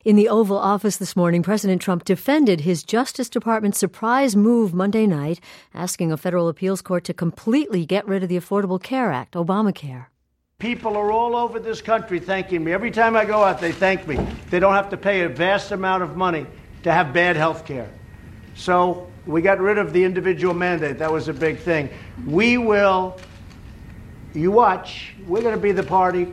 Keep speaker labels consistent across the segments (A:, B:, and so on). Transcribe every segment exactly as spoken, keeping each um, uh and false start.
A: In the Oval Office this morning, President Trump defended his Justice Department surprise move Monday night, asking a federal appeals court to completely get rid of the Affordable Care Act, Obamacare.
B: People are all over this country thanking me. Every time I go out, they thank me. They don't have to pay a vast amount of money to have bad health care. So we got rid of the individual mandate. That was a big thing. We will, you watch, we're going to be the party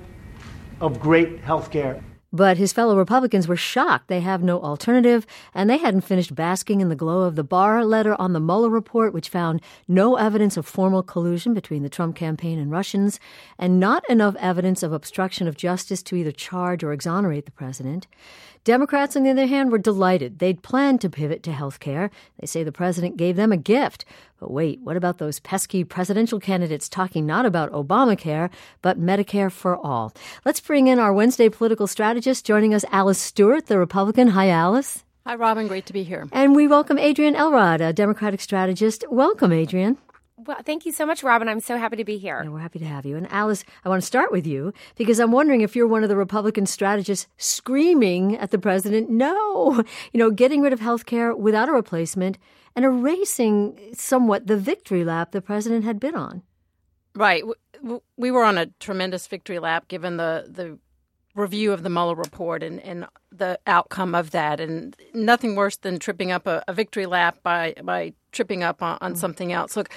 B: of great health care.
A: But his fellow Republicans were shocked. They have no alternative, and they hadn't finished basking in the glow of the Barr letter on the Mueller report, which found no evidence of formal collusion between the Trump campaign and Russians, and not enough evidence of obstruction of justice to either charge or exonerate the president. Democrats, on the other hand, were delighted. They'd planned to pivot to health care. They say the president gave them a gift. But wait, what about those pesky presidential candidates talking not about Obamacare, but Medicare for all? Let's bring in our Wednesday political strategist. Joining us, Alice Stewart, the Republican. Hi, Alice.
C: Hi, Robin. Great to be here.
A: And we welcome Adrienne Elrod, a Democratic strategist. Welcome, Adrienne.
D: Well, thank you so much, Robin. I'm so happy to be here.
A: Yeah, we're happy to have you. And Alice, I want to start with you because I'm wondering if you're one of the Republican strategists screaming at the president, no, you know, getting rid of health care without a replacement and erasing somewhat the victory lap the president had been on.
C: Right. We were on a tremendous victory lap given the, the review of the Mueller report and, and the outcome of that. And nothing worse than tripping up a, a victory lap by, by tripping up on, on mm-hmm. something else. Look,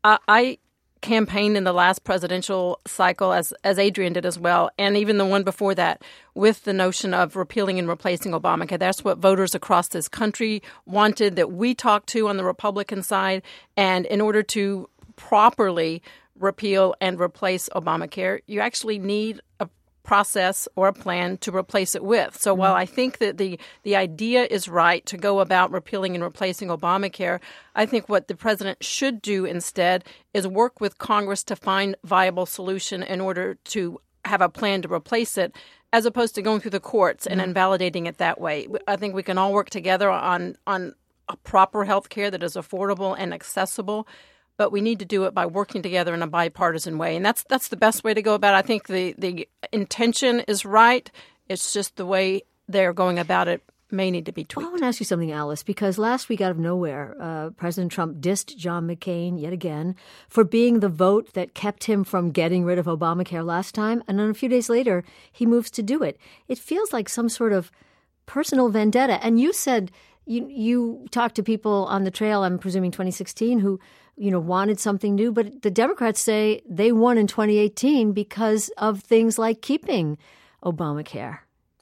C: I campaigned in the last presidential cycle, as as Adrienne did as well, and even the one before that, with the notion of repealing and replacing Obamacare. That's what voters across this country wanted, that we talked to on the Republican side. And in order to properly repeal and replace Obamacare, you actually need a process or a plan to replace it with. So mm-hmm. while I think that the the idea is right to go about repealing and replacing Obamacare, I think what the president should do instead is work with Congress to find viable solution in order to have a plan to replace it, as opposed to going through the courts and mm-hmm. invalidating it that way. I think we can all work together on on a proper health care that is affordable and accessible. But we need to do it by working together in a bipartisan way. And that's that's the best way to go about it. I think the, the intention is right. It's just the way they're going about it may need to be tweaked.
A: Well, I want to ask you something, Alice, because last week out of nowhere, uh, President Trump dissed John McCain yet again for being the vote that kept him from getting rid of Obamacare last time. And then a few days later, he moves to do it. It feels like some sort of personal vendetta. And you said you you talked to people on the trail, I'm presuming twenty sixteen, who you know, wanted something new. But the Democrats say they won in twenty eighteen because of things like keeping Obamacare.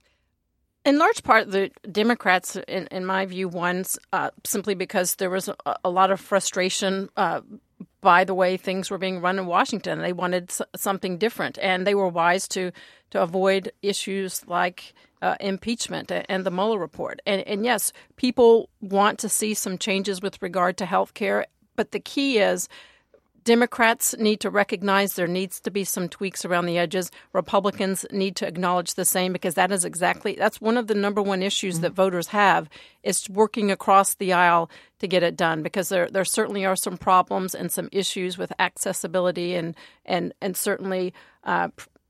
C: In large part, the Democrats, in, in my view, won uh, simply because there was a, a lot of frustration uh, by the way things were being run in Washington. They wanted s- something different, and they were wise to to avoid issues like uh, impeachment and the Mueller report. And, and yes, people want to see some changes with regard to health care. But the key is Democrats need to recognize there needs to be some tweaks around the edges. Republicans need to acknowledge the same, because that is exactly that's one of the number one issues mm-hmm. that voters have, is working across the aisle to get it done, because there there certainly are some problems and some issues with accessibility and and and certainly uh,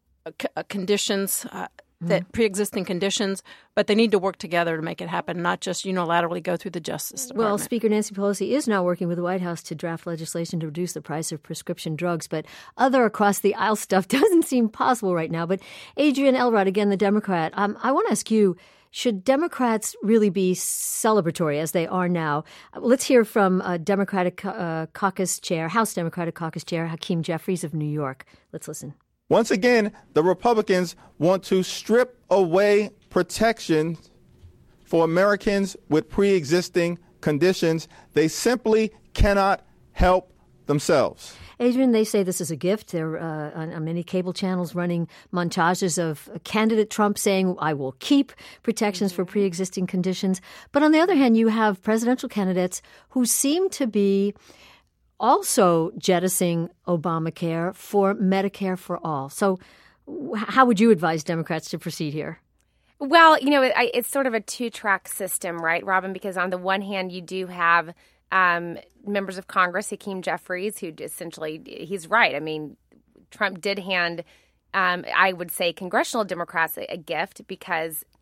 C: conditions. Uh, that pre-existing conditions, but they need to work together to make it happen, not just unilaterally go through the Justice Department.
A: Well, Speaker Nancy Pelosi is now working with the White House to draft legislation to reduce the price of prescription drugs, but other across-the-aisle stuff doesn't seem possible right now. But Adrienne Elrod, again, the Democrat, um, I want to ask you, should Democrats really be celebratory as they are now? Let's hear from uh, Democratic uh, Caucus Chair, House Democratic Caucus Chair Hakeem Jeffries of New York. Let's listen.
E: Once again, the Republicans want to strip away protection for Americans with pre-existing conditions. They simply cannot help themselves.
A: Adrienne, they say this is a gift. They're uh, on, on many cable channels running montages of candidate Trump saying, I will keep protections for pre-existing conditions. But on the other hand, you have presidential candidates who seem to be also jettisoning Obamacare for Medicare for all. So how would you advise Democrats to proceed here?
D: Well, you know, it, it's sort of a two-track system, right, Robin? Because on the one hand, you do have um, members of Congress, Hakeem Jeffries, who essentially, he's right. I mean, Trump did hand, um, I would say, congressional Democrats a, a gift, because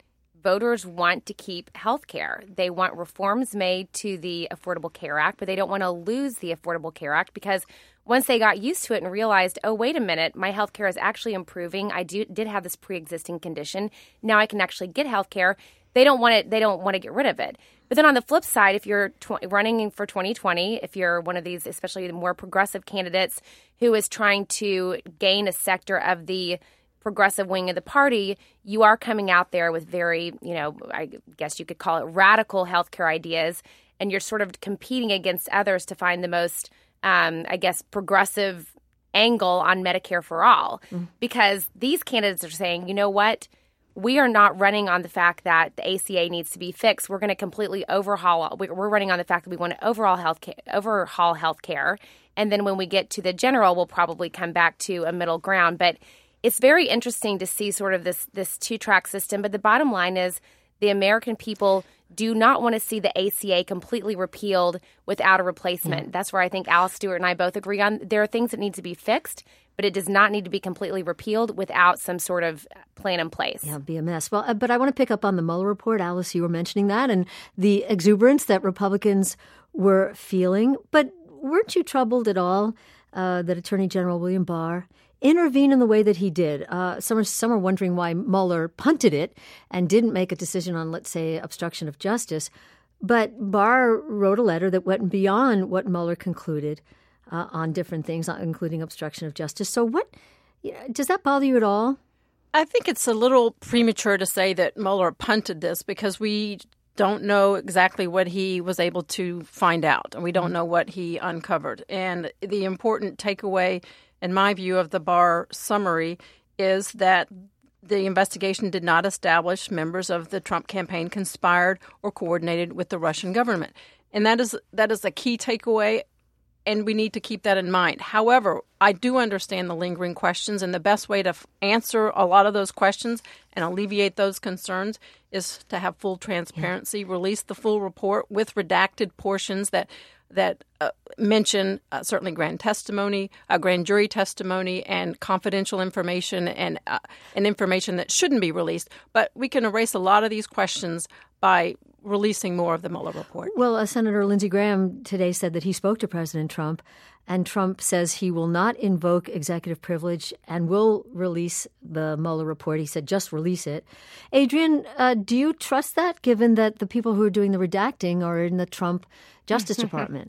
D: voters want to keep health care. They want reforms made to the Affordable Care Act, but they don't want to lose the Affordable Care Act because once they got used to it and realized, oh, wait a minute, my health care is actually improving. I do, did have this pre-existing condition. Now I can actually get health care. They don't want it. They don't want to get rid of it. But then on the flip side, if you're tw- running for twenty twenty, if you're one of these, especially the more progressive candidates who is trying to gain a sector of the progressive wing of the party, you are coming out there with very, you know, I guess you could call it radical healthcare ideas, and you're sort of competing against others to find the most, um, I guess, progressive angle on Medicare for all. Mm. Because these candidates are saying, you know what? We are not running on the fact that the A C A needs to be fixed. We're going to completely overhaul. We're running on the fact that we want to overhaul healthcare, overhaul healthcare, and then when we get to the general, we'll probably come back to a middle ground. But it's very interesting to see sort of this this two-track system. But the bottom line is the American people do not want to see the A C A completely repealed without a replacement. Mm. That's where I think Alice Stewart and I both agree on. There are things that need to be fixed, but it does not need to be completely repealed without some sort of plan in place.
A: Yeah, it'd be a mess. Well, uh, but I want to pick up on the Mueller report. Alice, you were mentioning that and the exuberance that Republicans were feeling. But weren't you troubled at all uh, that Attorney General William Barr intervened in the way that he did? Uh, some, are, some are wondering why Mueller punted it and didn't make a decision on, let's say, obstruction of justice. But Barr wrote a letter that went beyond what Mueller concluded Uh, on different things, including obstruction of justice. So what, you know, does that bother you at all?
C: I think it's a little premature to say that Mueller punted this because we don't know exactly what he was able to find out, and we don't know what he uncovered. And the important takeaway, in my view, of the Barr summary is that the investigation did not establish members of the Trump campaign conspired or coordinated with the Russian government. And that is that is a key takeaway. And we need to keep that in mind. However, I do understand the lingering questions, and the best way to f- answer a lot of those questions and alleviate those concerns is to have full transparency, yeah. release the full report with redacted portions that that uh, mention uh, certainly grand testimony, uh, grand jury testimony, and confidential information and uh, and information that shouldn't be released. But we can erase a lot of these questions by releasing more of the Mueller report.
A: Well, uh, Senator Lindsey Graham today said that he spoke to President Trump, and Trump says he will not invoke executive privilege and will release the Mueller report. He said, just release it. Adrienne, uh, do you trust that, given that the people who are doing the redacting are in the Trump Justice Department?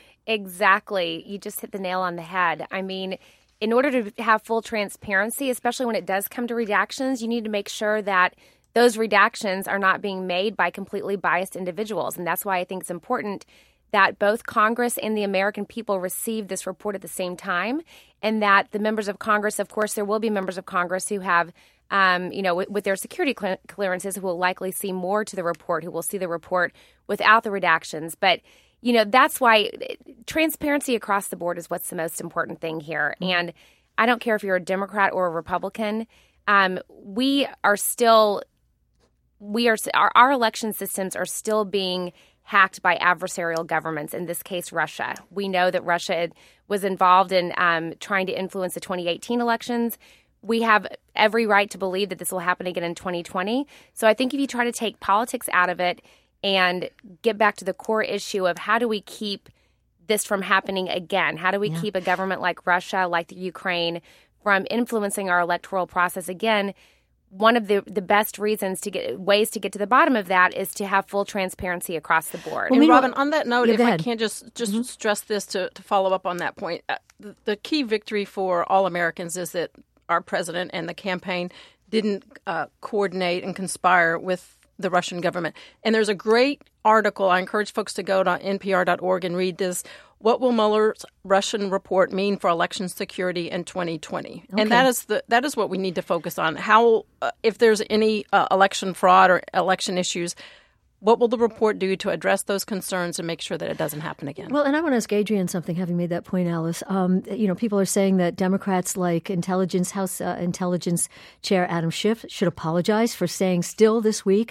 D: Exactly. You just hit the nail on the head. I mean, in order to have full transparency, especially when it does come to redactions, you need to make sure that those redactions are not being made by completely biased individuals. And that's why I think it's important that both Congress and the American people receive this report at the same time, and that the members of Congress, of course, there will be members of Congress who have, um, you know, with, with their security clearances, who will likely see more to the report, who will see the report without the redactions. But, you know, that's why transparency across the board is what's the most important thing here. And I don't care if you're a Democrat or a Republican, um, we are still... We are our, our election systems are still being hacked by adversarial governments, in this case, Russia. We know that Russia was involved in um, trying to influence the twenty eighteen elections. We have every right to believe that this will happen again in twenty twenty. So I think if you try to take politics out of it and get back to the core issue of how do we keep this from happening again? How do we yeah. keep a government like Russia, like the Ukraine, from influencing our electoral process again? One of the, the best reasons to get ways to get to the bottom of that is to have full transparency across the board.
C: Well, and Robin, on that note,
A: yeah,
C: if I can just just mm-hmm. stress this to, to follow up on that point, uh, the, the key victory for all Americans is that our president and the campaign didn't uh, coordinate and conspire with the Russian government. And there's a great article. I encourage folks to go to N P R dot org and read this. What will Mueller's Russian report mean for election security in twenty twenty? Okay. And that is the that is what we need to focus on. How, uh, if there's any uh, election fraud or election issues, what will the report do to address those concerns and make sure that it doesn't happen again?
A: Well, and I want to ask Adrienne something, having made that point, Alice. Um, you know, people are saying that Democrats like Intelligence House uh, Intelligence Chair Adam Schiff should apologize for saying still this week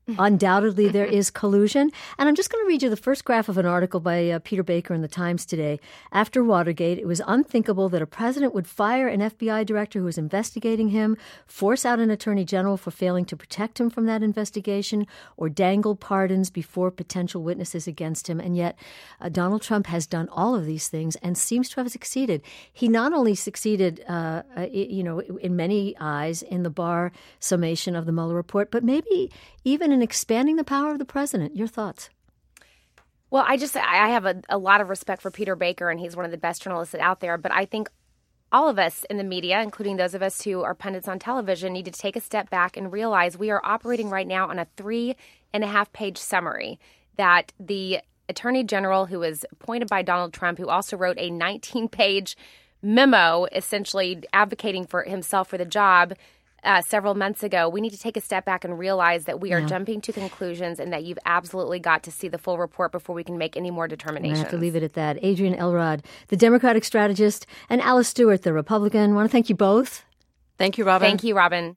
A: undoubtedly there is collusion. And I'm just going to read you the first graph of an article by uh, Peter Baker in the Times today. After Watergate, it was unthinkable that a president would fire an F B I director who was investigating him, force out an attorney general for failing to protect him from that investigation, or dangle pardons before potential witnesses against him. And yet uh, Donald Trump has done all of these things and seems to have succeeded. He not only succeeded, uh, uh, you know, in many eyes in the Barr summation of the Mueller report, but maybe even in expanding the power of the president. Your thoughts?
D: Well, I just I have a, a lot of respect for Peter Baker, and he's one of the best journalists out there. But I think all of us in the media, including those of us who are pundits on television, need to take a step back and realize we are operating right now on a three and a half page summary that the Attorney General, who was appointed by Donald Trump, who also wrote a nineteen page memo essentially advocating for himself for the job, Uh, several months ago, we need to take a step back and realize that we are
A: yeah.
D: jumping to conclusions and that you've absolutely got to see the full report before we can make any more determinations.
A: I have to leave it at that. Adrienne Elrod, the Democratic strategist, and Alice Stewart, the Republican. I want to thank you both.
C: Thank you, Robin.
D: Thank you, Robin.